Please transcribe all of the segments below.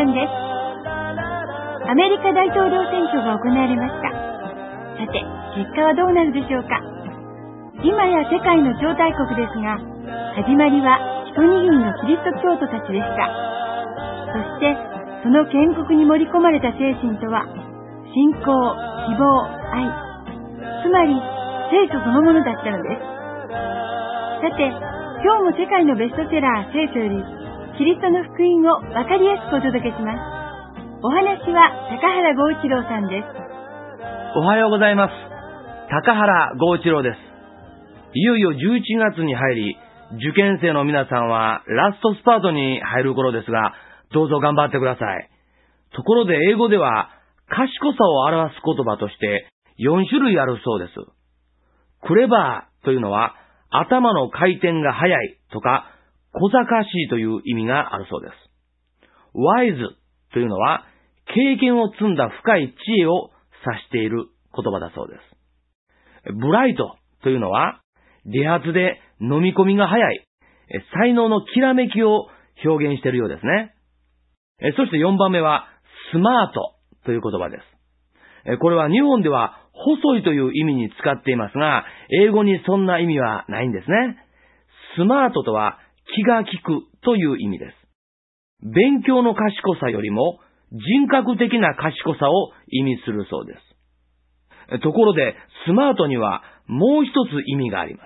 間です。アメリカ大統領選挙が行われました。さて、結果はどうなるでしょうか。今や世界の超大国ですが、始まりは一握りのキリスト教徒たちでした。そしてその建国に盛り込まれた精神とは、信仰、希望、愛、つまり聖書そのものだったのです。さて、今日も世界のベストセラー聖書よりキリストの福音をわかりやすくお届けします。お話は高原剛一郎さんです。 おはようございます。高原剛一郎です。いよいよ11月に入り、受験生の皆さんはラストスパートに入る頃ですが、どうぞ頑張ってください。ところで英語では賢さを表す言葉として4種類あるそうです。クレバーというのは頭の回転が速いとか小賢しいという意味があるそうです。ワイズというのは経験を積んだ深い知恵を指している言葉だそうです。ブライトというのは理髪で飲み込みが早い、才能のきらめきを表現しているようですね。そして4番目はスマートという言葉です。これは日本では細いという意味に使っていますが、英語にそんな意味はないんですね。スマートとは気が利くという意味です。勉強の賢さよりも人格的な賢さを意味するそうです。ところでスマートにはもう一つ意味があります。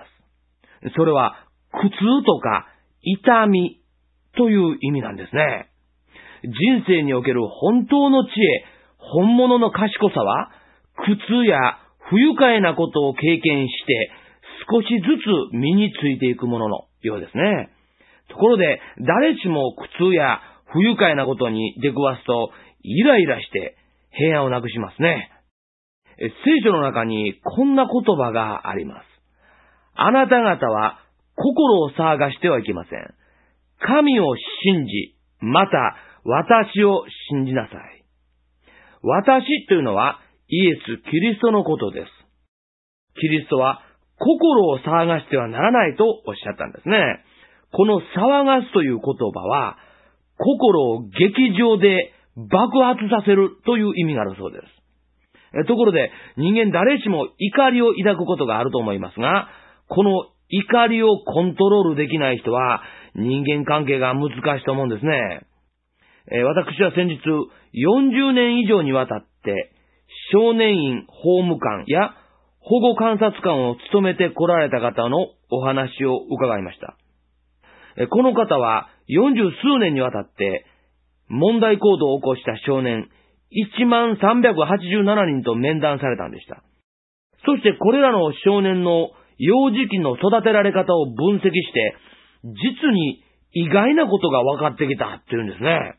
それは苦痛とか痛みという意味なんですね。人生における本当の知恵、本物の賢さは苦痛や不愉快なことを経験して少しずつ身についていくもののようですね。ところで誰しも苦痛や不愉快なことに出くわすとイライラして平安をなくしますね。聖書の中にこんな言葉があります。あなた方は心を騒がしてはいけません。神を信じ、また私を信じなさい。私というのはイエス・キリストのことです。キリストは心を騒がしてはならないとおっしゃったんですね。この騒がすという言葉は心を劇場で爆発させるという意味があるそうです。ところで人間誰しも怒りを抱くことがあると思いますが、この怒りをコントロールできない人は人間関係が難しいと思うんですね。私は先日40年以上にわたって少年院法務官や保護観察官を務めて来られた方のお話を伺いました。この方は40数年にわたって問題行動を起こした少年1387人と面談されたんでした。そしてこれらの少年の幼児期の育てられ方を分析して、実に意外なことが分かってきたっていうんですね。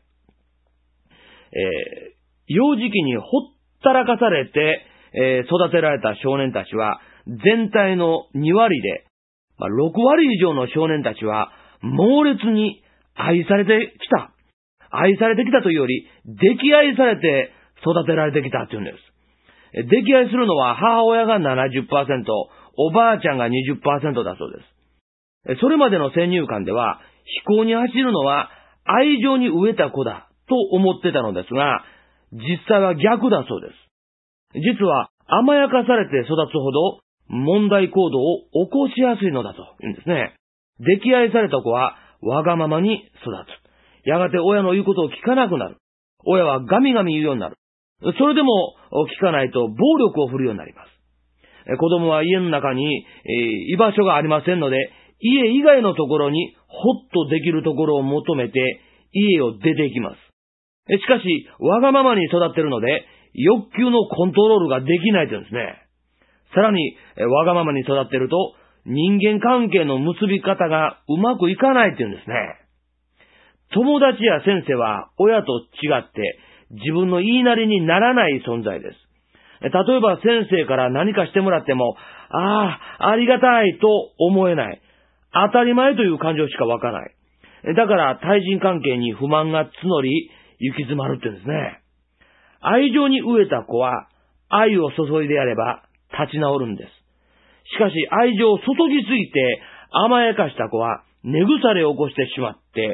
幼児期にほったらかされて、育てられた少年たちは全体の2割で、6割以上の少年たちは猛烈に愛されてきた。愛されてきたというより、溺愛されて育てられてきたというんです。溺愛するのは母親が 70%、おばあちゃんが 20% だそうです。それまでの先入観では、非行に走るのは愛情に飢えた子だと思ってたのですが、実際は逆だそうです。実は甘やかされて育つほど問題行動を起こしやすいのだというんですね。溺愛された子はわがままに育つ。やがて親の言うことを聞かなくなる。親はガミガミ言うようになる。それでも聞かないと暴力を振るようになります。子供は家の中に、居場所がありませんので、家以外のところにほっとできるところを求めて家を出ていきます。しかし、わがままに育っているので、欲求のコントロールができないというんですね。さらに、わがままに育っていると、人間関係の結び方がうまくいかないというんですね。友達や先生は親と違って自分の言いなりにならない存在です。例えば先生から何かしてもらっても、ありがたいと思えない。当たり前という感情しか湧かない。だから対人関係に不満が募り、行き詰まるって言うんですね。愛情に飢えた子は愛を注いでやれば立ち直るんです。しかし愛情を注ぎすぎて甘やかした子は根腐れを起こしてしまって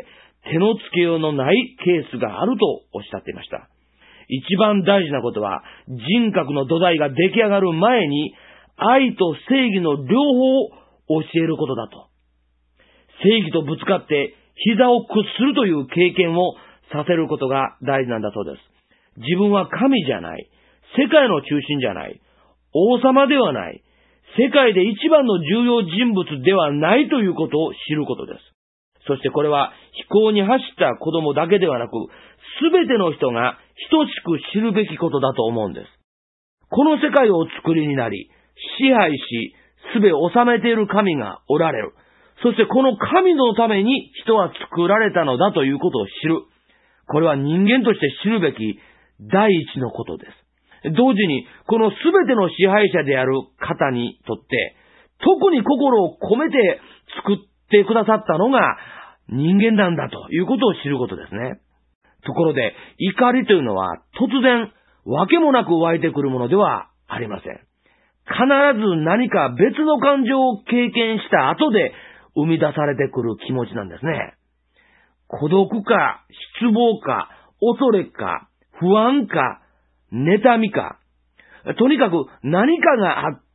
手のつけようのないケースがあるとおっしゃっていました。一番大事なことは、人格の土台が出来上がる前に、愛と正義の両方を教えることだと。正義とぶつかって膝を屈するという経験をさせることが大事なんだそうです。自分は神じゃない。世界の中心じゃない。王様ではない。世界で一番の重要人物ではないということを知ることです。そしてこれは飛行に走った子供だけではなく、すべての人が等しく知るべきことだと思うんです。この世界をお作りになり、支配し、すべを治めている神がおられる。そしてこの神のために人は作られたのだということを知る。これは人間として知るべき第一のことです。同時に、このすべての支配者である方にとって、特に心を込めて作ってくださったのが人間なんだということを知ることですね。ところで、怒りというのは突然、わけもなく湧いてくるものではありません。必ず何か別の感情を経験した後で生み出されてくる気持ちなんですね。孤独か、失望か、恐れか、不安か、妬みか。とにかく何かがあって、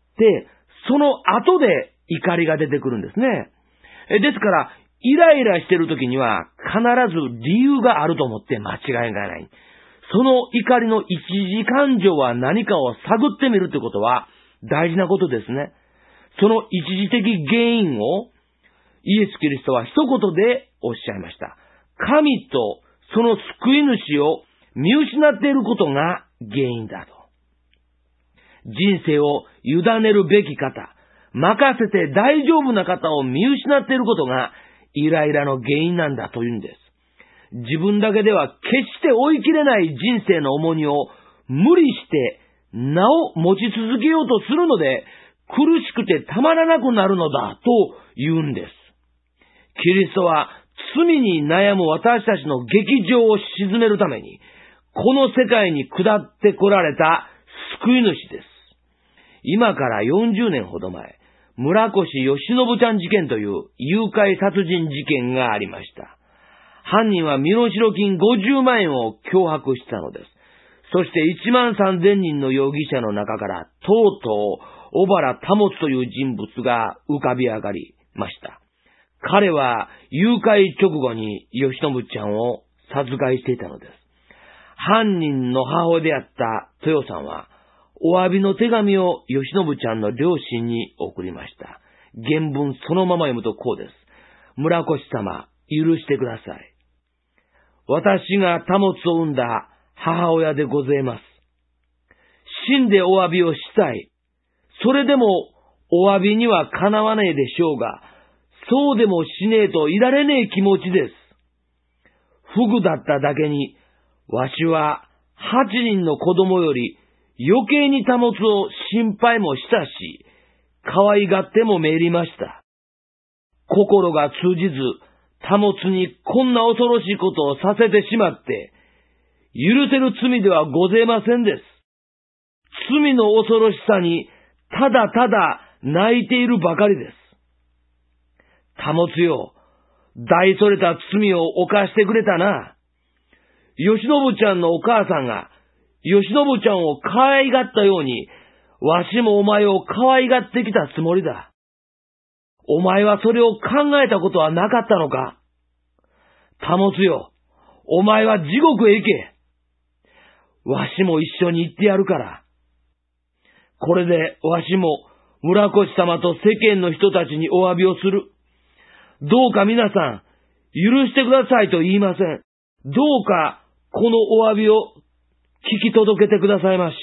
その後で怒りが出てくるんですね。ですから、イライラしている時には必ず理由があると思って間違いがない。その怒りの一時感情は何かを探ってみるということは大事なことですね。その一時的原因をイエス・キリストは一言でおっしゃいました。神とその救い主を見失っていることが原因だと。人生を委ねるべき方、任せて大丈夫な方を見失っていることがイライラの原因なんだというんです。自分だけでは決して追い切れない人生の重荷を無理してなお持ち続けようとするので苦しくてたまらなくなるのだと言うんです。キリストは罪に悩む私たちの激情を鎮めるためにこの世界に下って来られた救い主です。今から40年ほど前、村越義信ちゃん事件という誘拐殺人事件がありました。犯人は身代金50万円を脅迫したのです。そして1万3000人の容疑者の中からとうとう小原保という人物が浮かび上がりました。彼は誘拐直後に義信ちゃんを殺害していたのです。犯人の母親であった豊さんはお詫びの手紙を義信ちゃんの両親に送りました。原文そのまま読むとこうです。村越様、許してください。私が保を産んだ母親でございます。死んでお詫びをしたい。それでもお詫びにはかなわねえでしょうが、そうでもしねえといられねえ気持ちです。フグだっただけに、わしは8人の子供より余計に保を心配もしたし、可愛がってもめりました。心が通じず、保にこんな恐ろしいことをさせてしまって、許せる罪ではございませんです。罪の恐ろしさにただただ泣いているばかりです。保よ、大それた罪を犯してくれたな。義信ちゃんのお母さんが、義信ちゃんを可愛がったように、わしもお前を可愛がってきたつもりだ。お前はそれを考えたことはなかったのか。保よ、お前は地獄へ行け。わしも一緒に行ってやるから。これでわしも村越様と世間の人たちにお詫びをする。どうか皆さん、許してくださいと言いません。どうかこのお詫びを聞き届けてくださいまし。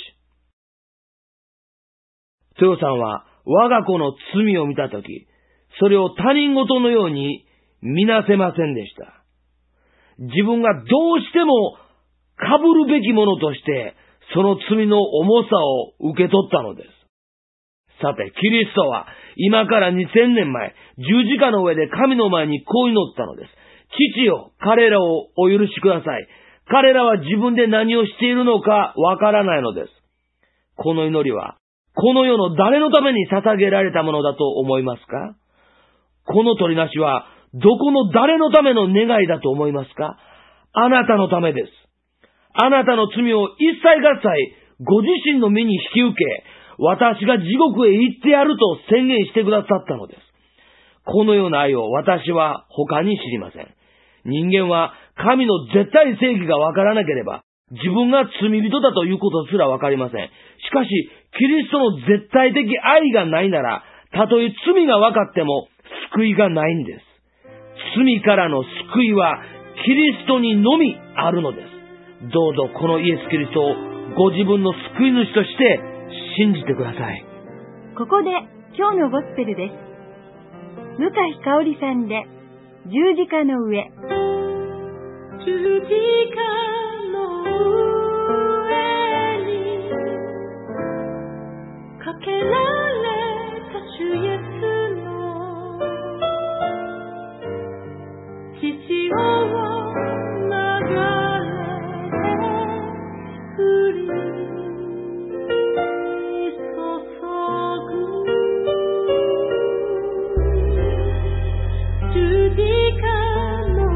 豊さんは我が子の罪を見たとき、それを他人事のように見なせませんでした。自分がどうしても被るべきものとして、その罪の重さを受け取ったのです。さて、キリストは今から2000年前、十字架の上で神の前にこう祈ったのです。父よ、彼らをお許しください。彼らは自分で何をしているのかわからないのです。この祈りは、この世の誰のために捧げられたものだと思いますか？この取りなしは、 どこの誰のための願いだと思いますか？あなたのためです。あなたの罪を一切合切、ご自身の身に引き受け、私が地獄へ行ってやると宣言してくださったのです。このような愛を私は他に知りません。人間は神の絶対正義がわからなければ、自分が罪人だということすらわかりません。しかし、キリストの絶対的愛がないなら、たとえ罪がわかっても救いがないんです。罪からの救いはキリストにのみあるのです。どうぞこのイエス・キリストをご自分の救い主として信じてください。 ここで今日のゴスペルです。向井かおりさんで十字架の上。 十字架の上にかけられた主イエスの血潮を流れて降り注ぐ十字架の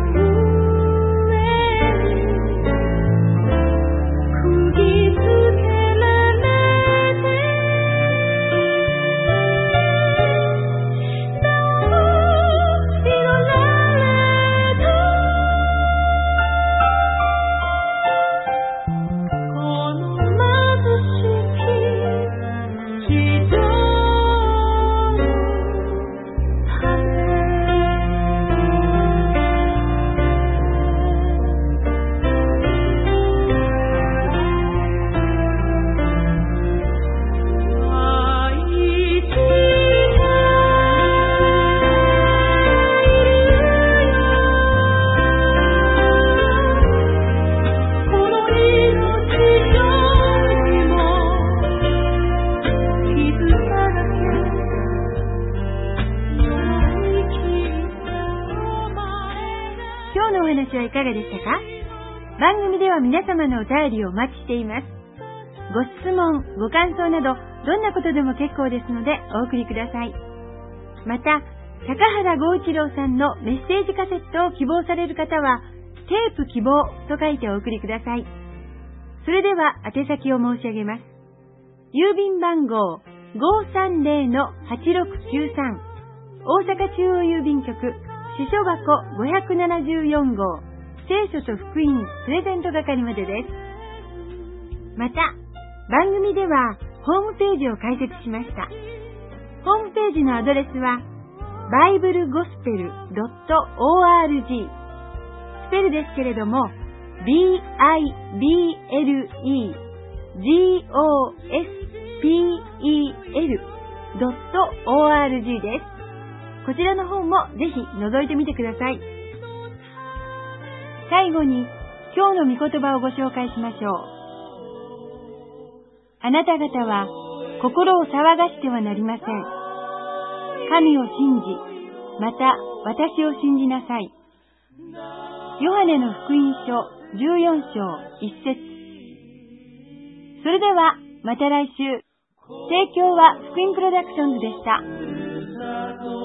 はいかがでしたか？番組では皆様のお便りをお待ちしています。ご質問、ご感想など、どんなことでも結構ですのでお送りください。また、高原剛一郎さんのメッセージカセットを希望される方は、テープ希望と書いてお送りください。それでは宛先を申し上げます。郵便番号 530-8693 大阪中央郵便局支所箱574号聖書と福音プレゼント係までです。また、番組ではホームページを開設しました。ホームページのアドレスは biblegospel.org スペルですけれども biblegospel.org です。こちらの方もぜひ覗いてみてください。最後に今日の御言葉をご紹介しましょう。あなた方は心を騒がしてはなりません。神を信じ、また私を信じなさい。ヨハネの福音書14章1節。それではまた来週。提供は福音プロダクションズでした。